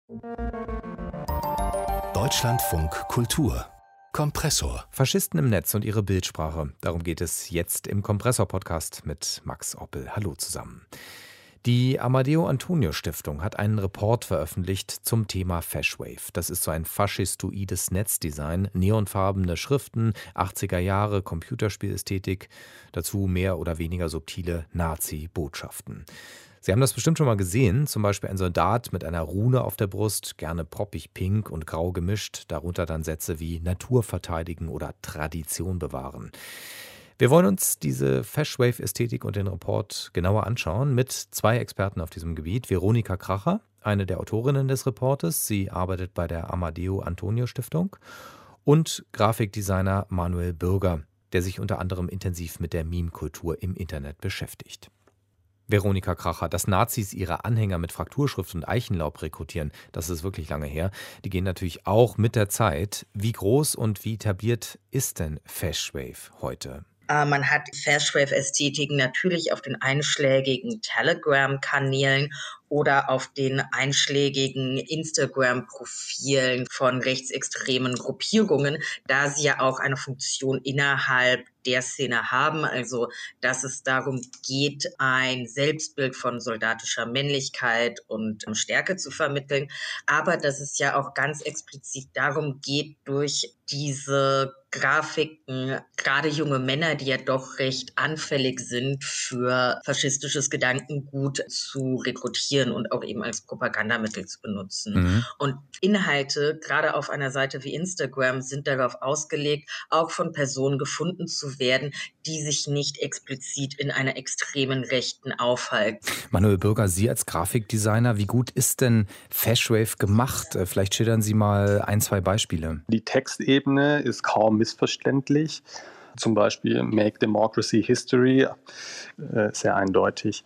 Deutschlandfunk Kultur Kompressor. Faschisten im Netz und ihre Bildsprache. Darum geht es jetzt im Kompressor-Podcast mit Max Oppel. Hallo zusammen. Die Amadeo Antonio Stiftung hat einen Report veröffentlicht zum Thema Fashwave. Das ist so ein faschistoides Netzdesign, neonfarbene Schriften, 80er Jahre Computerspielästhetik, dazu mehr oder weniger subtile Nazi-Botschaften. Sie haben das bestimmt schon mal gesehen, zum Beispiel ein Soldat mit einer Rune auf der Brust, gerne poppig pink und grau gemischt, darunter dann Sätze wie Natur verteidigen oder Tradition bewahren. Wir wollen uns diese Fashwave-Ästhetik und den Report genauer anschauen mit zwei Experten auf diesem Gebiet. Veronika Kracher, eine der Autorinnen des Reportes, sie arbeitet bei der Amadeo Antonio Stiftung, und Grafikdesigner Manuel Bürger, der sich unter anderem intensiv mit der Meme-Kultur im Internet beschäftigt. Veronika Kracher, dass Nazis ihre Anhänger mit Frakturschrift und Eichenlaub rekrutieren, das ist wirklich lange her. Die gehen natürlich auch mit der Zeit. Wie groß und wie etabliert ist denn Fashwave heute? Man hat Fashwave-Ästhetiken natürlich auf den einschlägigen Telegram-Kanälen oder auf den einschlägigen Instagram-Profilen von rechtsextremen Gruppierungen, da sie ja auch eine Funktion innerhalb der Szene haben, also dass es darum geht, ein Selbstbild von soldatischer Männlichkeit und Stärke zu vermitteln, aber dass es ja auch ganz explizit darum geht, durch diese Grafiken gerade junge Männer, die ja doch recht anfällig sind für faschistisches Gedankengut, zu rekrutieren und auch eben als Propagandamittel zu benutzen. Und Inhalte, gerade auf einer Seite wie Instagram, sind darauf ausgelegt, auch von Personen gefunden zu werden, die sich nicht explizit in einer extremen Rechten aufhalten. Manuel Bürger, Sie als Grafikdesigner, wie gut ist denn Fashwave gemacht? Vielleicht schildern Sie mal ein, zwei Beispiele. Die Textebene ist kaum missverständlich. Zum Beispiel Make Democracy History, sehr eindeutig.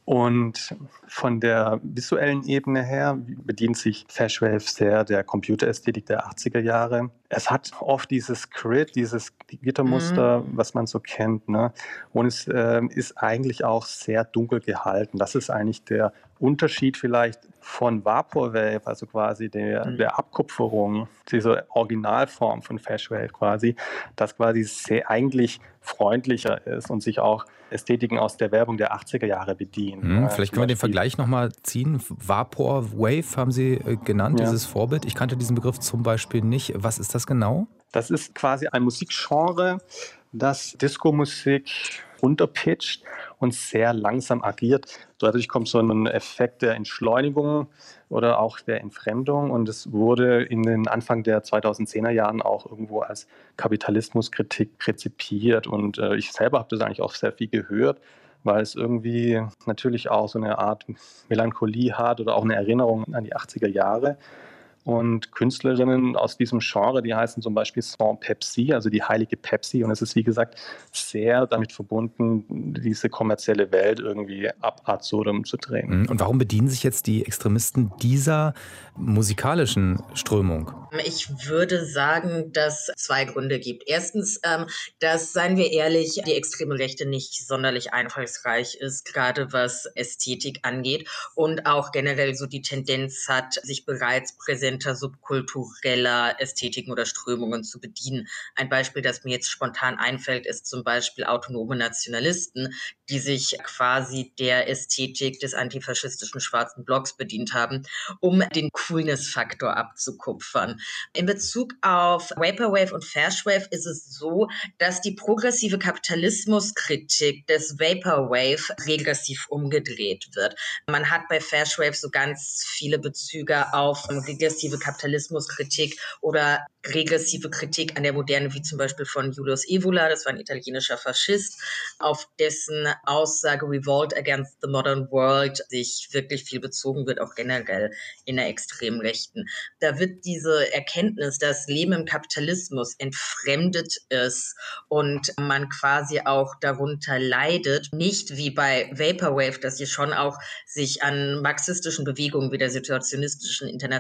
Und von der visuellen Ebene her bedient sich Fashwave sehr der Computerästhetik der 80er Jahre. Es hat oft dieses Grid, dieses Gittermuster, was man so kennt, ne? Und es ist eigentlich auch sehr dunkel gehalten. Das ist eigentlich der Unterschied vielleicht von Vaporwave, also quasi der Abkupferung, diese Originalform von Fashwave quasi, das quasi sehr eigentlich freundlicher ist und sich auch Ästhetiken aus der Werbung der 80er Jahre bedienen. Vielleicht können wir den Vergleich nochmal ziehen. Vaporwave haben Sie genannt, dieses Vorbild. Ich kannte diesen Begriff zum Beispiel nicht. Was ist das genau? Das ist quasi ein Musikgenre, das Disco-Musik runterpitcht und sehr langsam agiert. Dadurch kommt so ein Effekt der Entschleunigung oder auch der Entfremdung, und es wurde in den Anfang der 2010er Jahren auch irgendwo als Kapitalismuskritik rezipiert, und ich selber habe das eigentlich auch sehr viel gehört, weil es irgendwie natürlich auch so eine Art Melancholie hat oder auch eine Erinnerung an die 80er Jahre. Und Künstlerinnen aus diesem Genre, die heißen zum Beispiel Sans Pepsi, also die heilige Pepsi. Und es ist, wie gesagt, sehr damit verbunden, diese kommerzielle Welt irgendwie ab absurdum zu drehen. Und warum bedienen sich jetzt die Extremisten dieser musikalischen Strömung? Ich würde sagen, dass es zwei Gründe gibt. Erstens, dass, seien wir ehrlich, die extreme Rechte nicht sonderlich einfallsreich ist, gerade was Ästhetik angeht, und auch generell so die Tendenz hat, sich bereits präsenter subkultureller Ästhetiken oder Strömungen zu bedienen. Ein Beispiel, das mir jetzt spontan einfällt, ist zum Beispiel autonome Nationalisten, die sich quasi der Ästhetik des antifaschistischen schwarzen Blocks bedient haben, um den Coolness-Faktor abzukupfern. In Bezug auf Vaporwave und Fashwave ist es so, dass die progressive Kapitalismuskritik des Vaporwave regressiv umgedreht wird. Man hat bei Fashwave so ganz viele Bezüge auf regressive Kapitalismuskritik oder regressive Kritik an der Moderne, wie zum Beispiel von Julius Evola, das war ein italienischer Faschist, auf dessen Aussage Revolt Against the Modern World sich wirklich viel bezogen wird, auch generell in der extremen Rechten. Da wird diese Erkenntnis, dass Leben im Kapitalismus entfremdet ist und man quasi auch darunter leidet, nicht wie bei Vaporwave, dass hier schon auch sich an marxistischen Bewegungen wie der situationistischen Internationale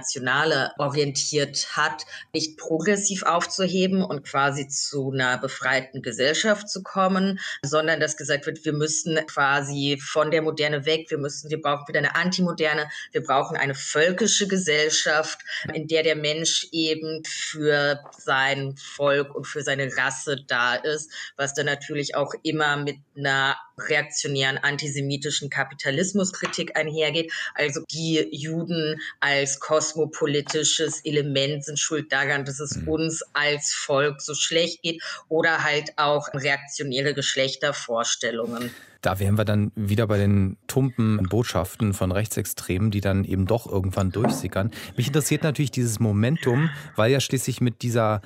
Soziale orientiert hat, nicht progressiv aufzuheben und quasi zu einer befreiten Gesellschaft zu kommen, sondern dass gesagt wird, wir müssen quasi von der Moderne weg, wir brauchen wieder eine Antimoderne, wir brauchen eine völkische Gesellschaft, in der der Mensch eben für sein Volk und für seine Rasse da ist, was dann natürlich auch immer mit einer reaktionären antisemitischen Kapitalismuskritik einhergeht. Also die Juden als kosmopolitisches Element sind schuld daran, dass es uns als Volk so schlecht geht, oder halt auch reaktionäre Geschlechtervorstellungen. Da wären wir dann wieder bei den tumpen Botschaften von Rechtsextremen, die dann eben doch irgendwann durchsickern. Mich interessiert natürlich dieses Momentum, weil ja schließlich mit dieser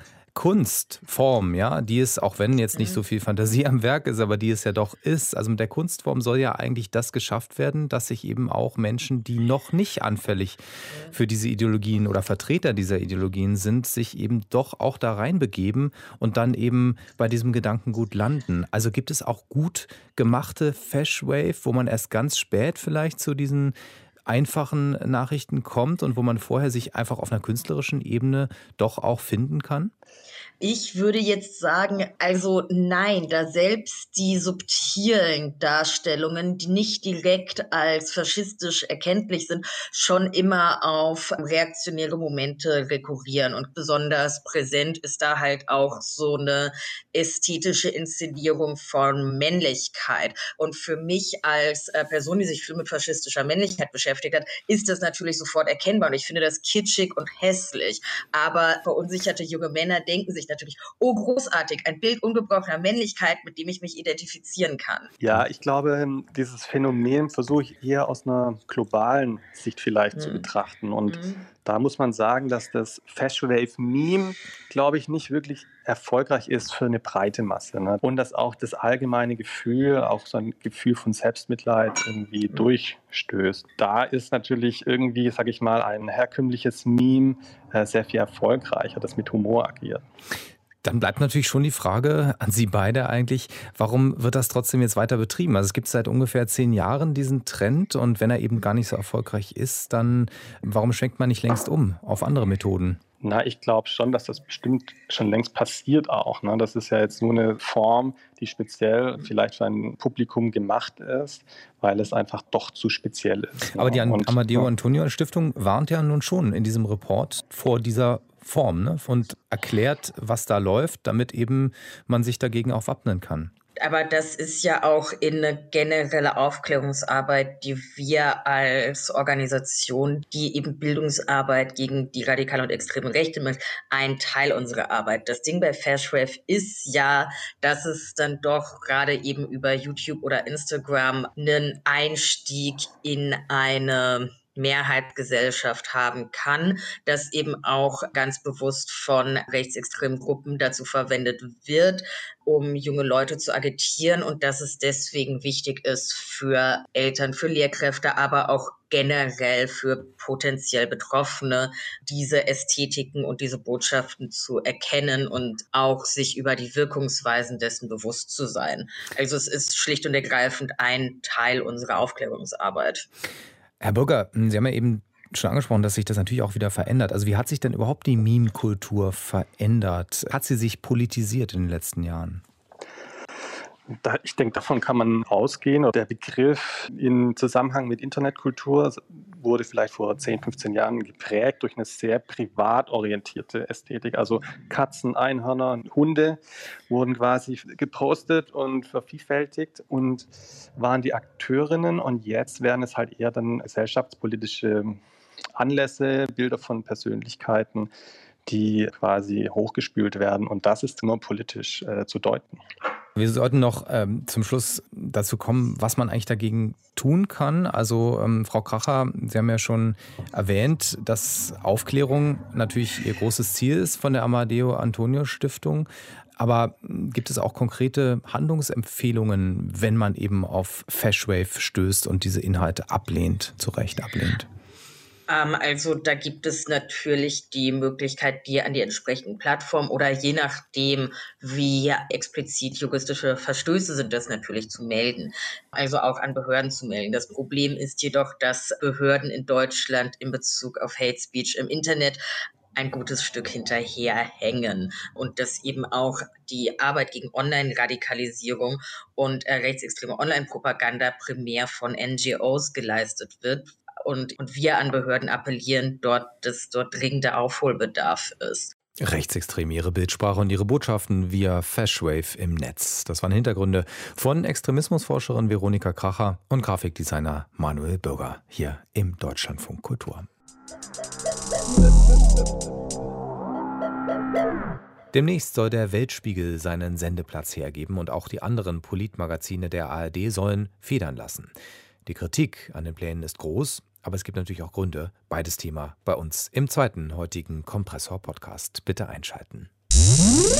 Kunstform, ja, die es, auch wenn jetzt nicht so viel Fantasie am Werk ist, aber die es ja doch ist, also mit der Kunstform soll ja eigentlich das geschafft werden, dass sich eben auch Menschen, die noch nicht anfällig für diese Ideologien oder Vertreter dieser Ideologien sind, sich eben doch auch da reinbegeben und dann eben bei diesem Gedankengut landen. Also gibt es auch gut gemachte Fashwave, wo man erst ganz spät vielleicht zu diesen einfachen Nachrichten kommt und wo man vorher sich einfach auf einer künstlerischen Ebene doch auch finden kann? Ich würde jetzt sagen, also nein, da selbst die subtilen Darstellungen, die nicht direkt als faschistisch erkenntlich sind, schon immer auf reaktionäre Momente rekurrieren. Und besonders präsent ist da halt auch so eine ästhetische Inszenierung von Männlichkeit. Und für mich als Person, die sich viel mit faschistischer Männlichkeit beschäftigt hat, ist das natürlich sofort erkennbar. Und ich finde das kitschig und hässlich. Aber verunsicherte junge Männer denken sich natürlich, oh großartig, ein Bild ungebrochener Männlichkeit, mit dem ich mich identifizieren kann. Ja, ich glaube, dieses Phänomen versuche ich eher aus einer globalen Sicht vielleicht zu betrachten. Und da muss man sagen, dass das Fashwave-Meme, glaube ich, nicht wirklich erfolgreich ist für eine breite Masse. Ne? Und dass auch das allgemeine Gefühl, auch so ein Gefühl von Selbstmitleid irgendwie durchstößt. Da ist natürlich irgendwie, sage ich mal, ein herkömmliches Meme sehr viel erfolgreicher, das mit Humor agiert. Dann bleibt natürlich schon die Frage an Sie beide eigentlich, warum wird das trotzdem jetzt weiter betrieben? Also es gibt seit ungefähr 10 Jahren diesen Trend und wenn er eben gar nicht so erfolgreich ist, dann warum schwenkt man nicht längst um auf andere Methoden? Na, ich glaube schon, dass das bestimmt schon längst passiert auch. Ne? Das ist ja jetzt nur eine Form, die speziell vielleicht für ein Publikum gemacht ist, weil es einfach doch zu speziell ist. Aber die Amadeo Antonio Stiftung warnt ja nun schon in diesem Report vor dieser Form, ne? Und erklärt, was da läuft, damit eben man sich dagegen auch wappnen kann. Aber das ist ja auch in eine generelle Aufklärungsarbeit, die wir als Organisation, die eben Bildungsarbeit gegen die radikale und extreme Rechte macht, ein Teil unserer Arbeit. Das Ding bei Fashwave ist ja, dass es dann doch gerade eben über YouTube oder Instagram einen Einstieg in eine Mehrheitsgesellschaft haben kann, das eben auch ganz bewusst von rechtsextremen Gruppen dazu verwendet wird, um junge Leute zu agitieren und dass es deswegen wichtig ist für Eltern, für Lehrkräfte, aber auch generell für potenziell Betroffene, diese Ästhetiken und diese Botschaften zu erkennen und auch sich über die Wirkungsweisen dessen bewusst zu sein. Also es ist schlicht und ergreifend ein Teil unserer Aufklärungsarbeit. Herr Burger, Sie haben ja eben schon angesprochen, dass sich das natürlich auch wieder verändert. Also wie hat sich denn überhaupt die Meme-Kultur verändert? Hat sie sich politisiert in den letzten Jahren? Ich denke, davon kann man ausgehen. Der Begriff im Zusammenhang mit Internetkultur wurde vielleicht vor 10, 15 Jahren geprägt durch eine sehr privat orientierte Ästhetik. Also Katzen, Einhörner, Hunde wurden quasi gepostet und vervielfältigt und waren die Akteurinnen. Und jetzt werden es halt eher dann gesellschaftspolitische Anlässe, Bilder von Persönlichkeiten, die quasi hochgespült werden. Und das ist immer politisch zu deuten. Wir sollten noch zum Schluss dazu kommen, was man eigentlich dagegen tun kann. Also Frau Kracher, Sie haben ja schon erwähnt, dass Aufklärung natürlich Ihr großes Ziel ist von der Amadeo Antonio Stiftung. Aber gibt es auch konkrete Handlungsempfehlungen, wenn man eben auf Fashwave stößt und diese Inhalte ablehnt, zu Recht ablehnt? Also da gibt es natürlich die Möglichkeit, die an die entsprechenden Plattformen oder je nachdem, wie explizit juristische Verstöße sind, das natürlich zu melden. Also auch an Behörden zu melden. Das Problem ist jedoch, dass Behörden in Deutschland in Bezug auf Hate Speech im Internet ein gutes Stück hinterherhängen und dass eben auch die Arbeit gegen Online-Radikalisierung und rechtsextreme Online-Propaganda primär von NGOs geleistet wird. Und wir an Behörden appellieren, dass dort dringender Aufholbedarf ist. Rechtsextreme, ihre Bildsprache und ihre Botschaften via Fashwave im Netz. Das waren Hintergründe von Extremismusforscherin Veronika Kracher und Grafikdesigner Manuel Bürger hier im Deutschlandfunk Kultur. Demnächst soll der Weltspiegel seinen Sendeplatz hergeben und auch die anderen Politmagazine der ARD sollen federn lassen. Die Kritik an den Plänen ist groß, aber es gibt natürlich auch Gründe. Beides Thema bei uns im zweiten heutigen Kompressor-Podcast. Bitte einschalten.